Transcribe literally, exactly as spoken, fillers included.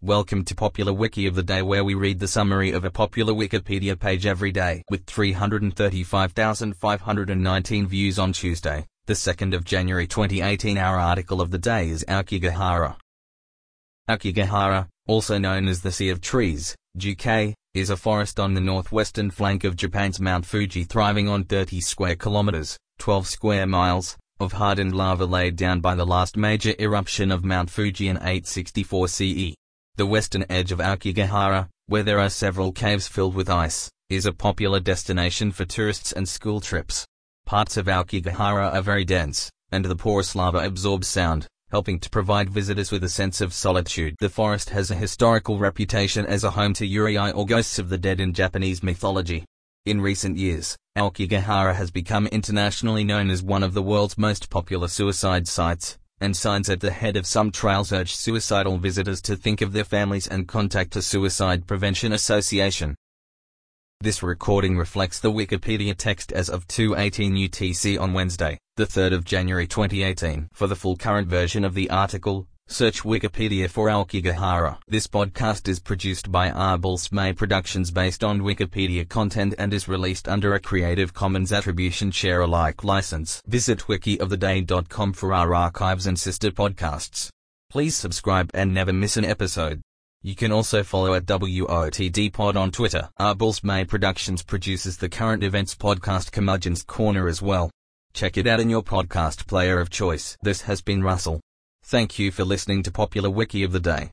Welcome to Popular Wiki of the Day, where we read the summary of a popular Wikipedia page every day. With three hundred thirty-five thousand five hundred nineteen views on Tuesday, the second of January twenty eighteen, our article of the day is Aokigahara. Aokigahara, also known as the Sea of Trees, G K, is a forest on the northwestern flank of Japan's Mount Fuji, thriving on thirty square kilometers, twelve square miles, of hardened lava laid down by the last major eruption of Mount Fuji in eight sixty-four C E. The western edge of Aokigahara, where there are several caves filled with ice, is a popular destination for tourists and school trips. Parts of Aokigahara are very dense, and the porous lava absorbs sound, helping to provide visitors with a sense of solitude. The forest has a historical reputation as a home to yurei, or ghosts of the dead in Japanese mythology. In recent years, Aokigahara has become internationally known as one of the world's most popular suicide sites, and signs at the head of some trails urge suicidal visitors to think of their families and contact a suicide prevention association. This recording reflects the Wikipedia text as of two eighteen U T C on Wednesday, the third of January twenty eighteen. For the full current version of the article, search Wikipedia for Aokigahara. This podcast is produced by Arbulsmay Productions based on Wikipedia content and is released under a Creative Commons Attribution Share Alike license. Visit wiki of the day dot com for our archives and sister podcasts. Please subscribe and never miss an episode. You can also follow at W O T D Pod on Twitter. Arbulsmay Productions produces the current events podcast Curmudgeon's Corner as well. Check it out in your podcast player of choice. This has been Russell. Thank you for listening to Popular Wiki of the Day.